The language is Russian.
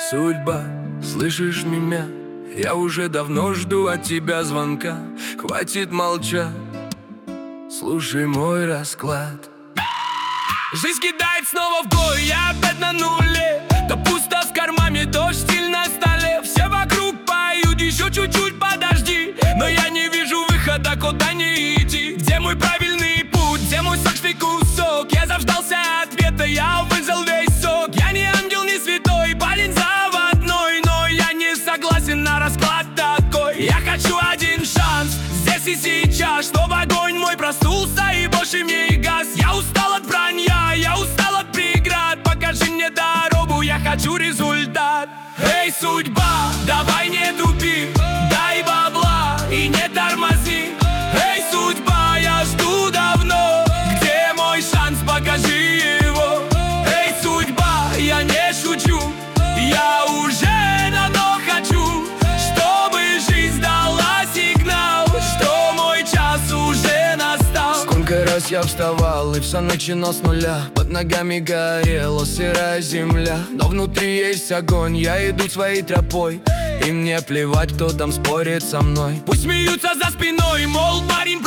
Судьба, слышишь меня? Я уже давно жду от тебя звонка. Хватит молчать, слушай мой расклад. Жизнь кидает снова в бой, я опять на нуле. То пусто в кармане, то штиль на столе. Все вокруг поют, еще чуть-чуть подожди. Но я не вижу выхода, куда не идти. Где мой правильный путь, где мой сочный кусок? Я заждался ответа, я выжил весь сок. Я не ангел, не святой, парень заводной, но я не согласен на расклад такой. Я хочу один шанс, здесь и сейчас, чтобы огонь мой проснулся и больше не гас. Я устал от вранья, я устал от преград. Покажи мне дорогу, я хочу результат. Эй, судьба, давай не тупи, дай бабла и не тормози. Эй, судьба, я жду давно, где мой шанс, покажи его. Эй, судьба, я не шучу, я уже давно хочу, чтобы жизнь дала сигнал, что мой час уже настал. Сколько раз я вставал и все начинал с нуля. Под ногами горела сырая земля, но внутри есть огонь, я иду своей тропой. И мне плевать, кто там спорит со мной. Пусть смеются за спиной, мол, парень